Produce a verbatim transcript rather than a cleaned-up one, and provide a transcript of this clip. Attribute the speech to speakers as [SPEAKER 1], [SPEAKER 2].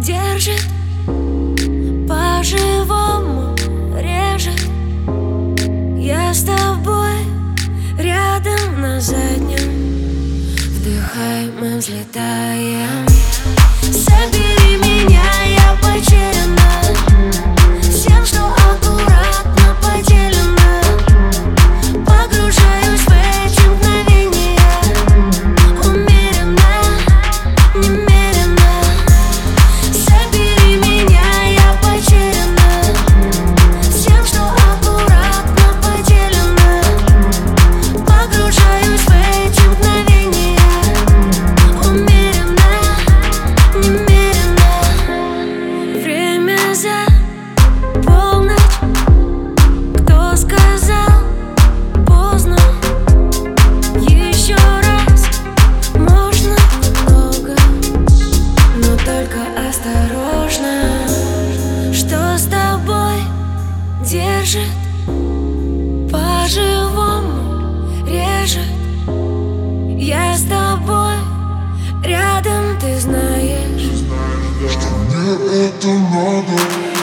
[SPEAKER 1] держит, по-живому режет. Я с тобой рядом на заднем, вдыхай, мы взлетаем. Собери меня, я потеряна, всем, что аккуратно поделено. Погружаюсь в эти мгновения, умеренно, немерено. Собери меня, я потеряна, всем, что аккуратно поделено. Погружаюсь в эти мгновения, умеренно, немерено. Время за полночь, кто сказал поздно? Еще раз можно немного, но только осторожно. Что с тобой держит, по-живому режет. Я с тобой рядом, ты знаешь,
[SPEAKER 2] что мне это надо.